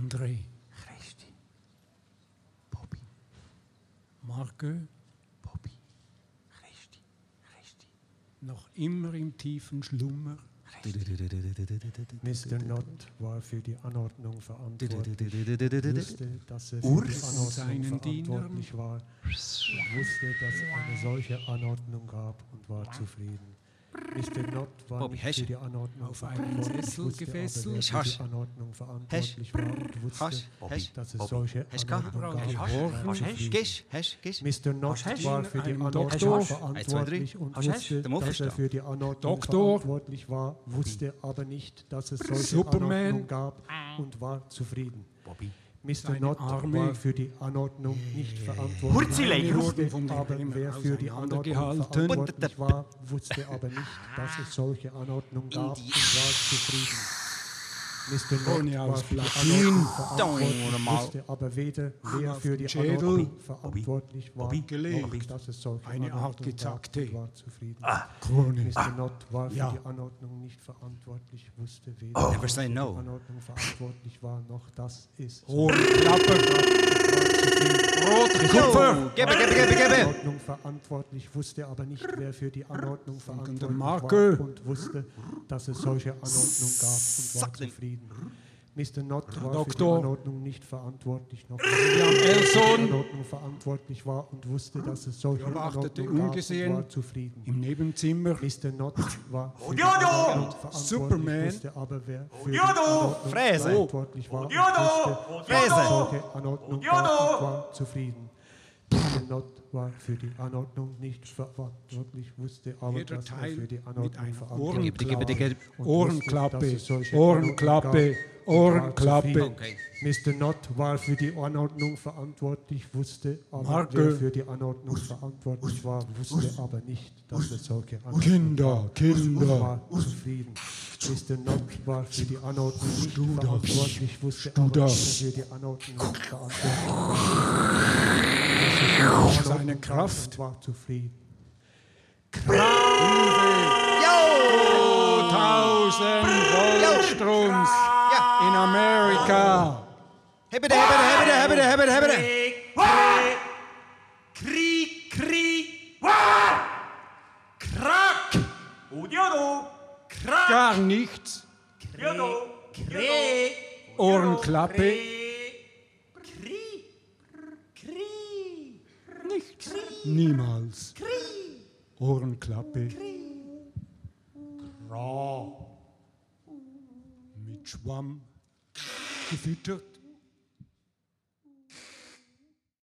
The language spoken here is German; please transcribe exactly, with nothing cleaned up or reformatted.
André. Christi. Bobby. Margot. Bobby. Christi. Christi. Noch immer im tiefen Schlummer. Mister Nott war für die Anordnung verantwortlich, wusste, dass er für Urs die Anordnung seinen verantwortlich war, wusste, dass es eine solche Anordnung gab und war zufrieden. Mister Nott war Bobby, nicht hast für du- die Anordnung Auf einen verantwortlich, Sessel wusste aber, gefesselt? wer Hast für du- die Anordnung verantwortlich war und wusste, Hast du- hast- dass es Bobby, solche hast du Anordnung gehabt? gab und Hast du- war hast du- zufrieden. Gehst, hast, gehst. Mister Nott Hast du- war für die Ein Anordnung Doktor? verantwortlich und Hast du- wusste, Der muss dass er verstehen. für die Anordnung Doktor? verantwortlich war, wusste aber nicht, dass es solche Superman? Anordnung gab und war zufrieden. Bobby. Mister Seine Nott Armee. war für die Anordnung nicht verantwortlich. Hurzilei, Wir wusste wurden von dem aber, immer wer für die Anordnung auseinandergehalten. verantwortlich war, wusste aber nicht, dass es solche Anordnung gab und war zufrieden. Mister Nott Ohne war aus für die Platin. Anordnung verantwortlich, Don't mal. wusste aber weder, wer auf für den die Schädel. Anordnung verantwortlich war, Bobby. Gelegt. noch dass es solche Eine Anordnung Art gezackte. gab und war zufrieden. Krone. Mister Nott war für Ja. die Anordnung nicht verantwortlich, wusste weder, Oh. wer Never say für no. die Anordnung verantwortlich war, noch dass es Ohrenklappe. Rote Kupfer. Gebe, gebe, gebe, die gebe. Anordnung verantwortlich, wusste aber nicht, wer für die Anordnung verantwortlich Marke. war und wusste, dass es solche Anordnung gab und war Sack den. zufrieden. Mister Nott war Doktor. für die Anordnung nicht verantwortlich, noch William für die Elson. Anordnung verantwortlich war und wusste, dass es solche Beobachtete Anordnung gab ungesehen und war zufrieden. im Nebenzimmer. Mister Nott war für die Odiodo! Anordnung verantwortlich, Superman. wusste aber, wer für die Odiodo! Anordnung Fräse! verantwortlich war und Odiodo! wusste, dass es Fräse! solche Anordnung gab und war zufrieden. Mister Nott war für die Anordnung nicht verantwortlich, wusste aber, Jeder dass er Teil für die mit Anordnung einer verantwortlich Gib, gib, gib, gib. war. und Ohrenklappe, wusste, dass es solche Ohrenklappe, Anordnung gab und war Ohrenklappe. zufrieden. Okay. Mister Nott war für die Anordnung verantwortlich, wusste aber, Marke. wer für die Anordnung verantwortlich war, wusste aber nicht, dass es solche Anordnung Kinder, gab und Kinder. war zufrieden. Mister Nott war für die Anordnung nicht Du das. verantwortlich, wusste Du aber, das. dass er für die Anordnung nicht verantwortlich war. Seine Kraft. Und war zufrieden. Tausend Voltstroms in Amerika. Hebede, hebede, hebede, hebede, hebede, hebede. Krieg, Krieg, Wah! Krak, Odiodo, Krak, Gar nichts. Odiodo, Krieg, Ohrenklappe. Krieg, Krieg, Nichts. Niemals. Ohrenklappe. Ra. Mit Schwamm gefüttert.